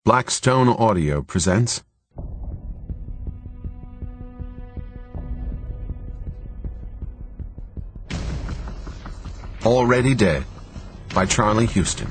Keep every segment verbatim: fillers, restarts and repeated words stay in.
Blackstone Audio presents Already Dead by Charlie Houston.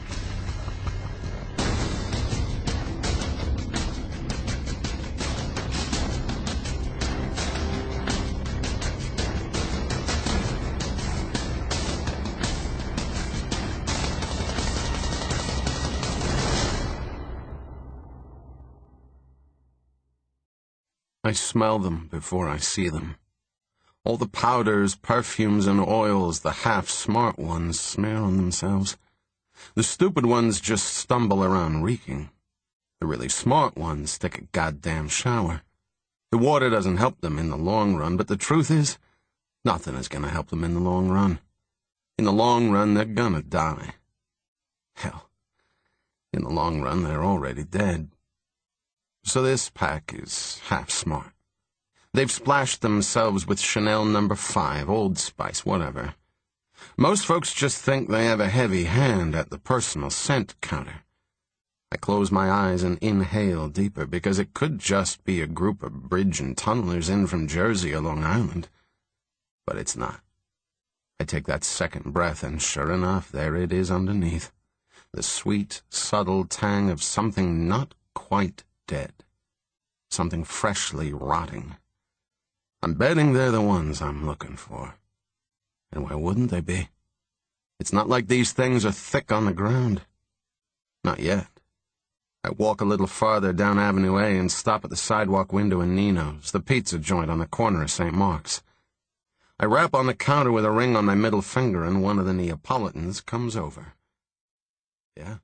I smell them before I see them. All the powders, perfumes, and oils the half-smart ones smear on themselves. The stupid ones just stumble around reeking. The really smart ones take a goddamn shower. The water doesn't help them in the long run, but the truth is, nothing is gonna help them in the long run. In the long run, they're gonna die. Hell, in the long run, they're already dead. So this pack is half-smart. They've splashed themselves with Chanel number five, Old Spice, whatever. Most folks just think they have a heavy hand at the personal scent counter. I close my eyes and inhale deeper, because it could just be a group of bridge and tunnelers in from Jersey or Long Island. But it's not. I take that second breath, and sure enough, there it is underneath. The sweet, subtle tang of something not quite dead. Something freshly rotting. I'm betting they're the ones I'm looking for. And why wouldn't they be? It's not like these things are thick on the ground. Not yet. I walk a little farther down Avenue A and stop at the sidewalk window in Nino's, the pizza joint on the corner of Saint Mark's. I rap on the counter with a ring on my middle finger, and one of the Neapolitans comes over. Yeah,